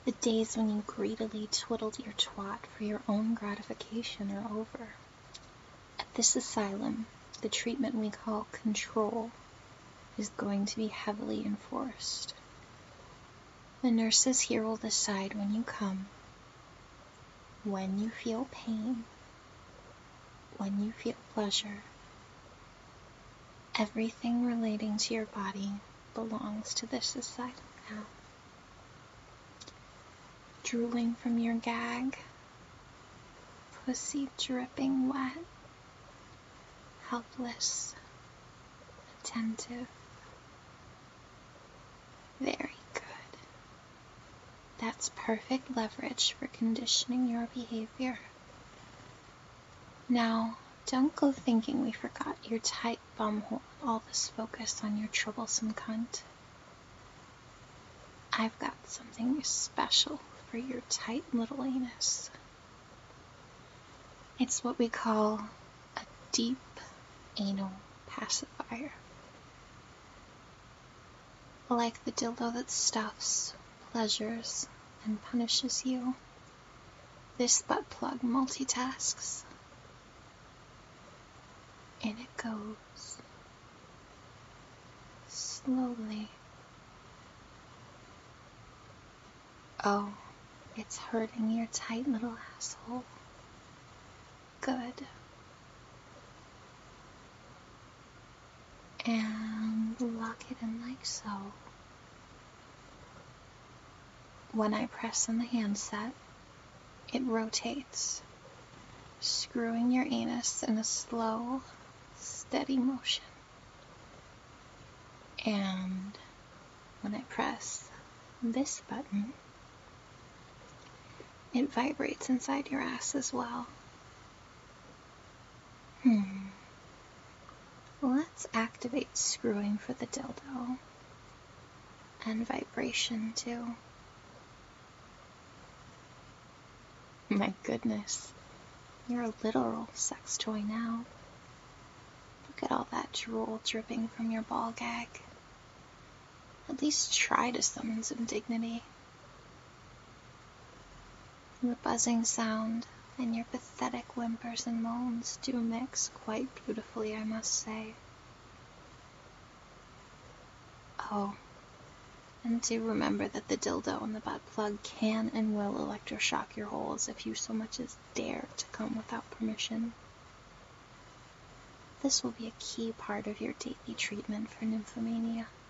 The days when you greedily twiddled your twat for your own gratification are over. At this asylum, the treatment we call control is going to be heavily enforced. The nurses here will decide when you come, when you feel pain, when you feel pleasure. Everything relating to your body belongs to this asylum now. Drooling from your gag, pussy dripping wet, helpless, attentive. Very good. That's perfect leverage for conditioning your behavior. Now, don't go thinking we forgot your tight bumhole with all this focus on your troublesome cunt. I've got something special for your tight little anus. It's what we call a deep anal pacifier. Like the dildo that stuffs, pleasures, and punishes you, this butt plug multitasks. In it goes. Slowly. Oh, it's hurting your tight little asshole. Good. And lock it in like so. When I press on the handset, it rotates, screwing your anus in a slow, steady motion. And when I press this button, it vibrates inside your ass as well. Let's activate screwing for the dildo. And vibration too. My goodness, you're a literal sex toy now. Look at all that drool dripping from your ball gag. At least try to summon some dignity. The buzzing sound and your pathetic whimpers and moans do mix quite beautifully, I must say. Oh, and do remember that the dildo and the butt plug can and will electroshock your holes if you so much as dare to come without permission. This will be a key part of your daily treatment for nymphomania.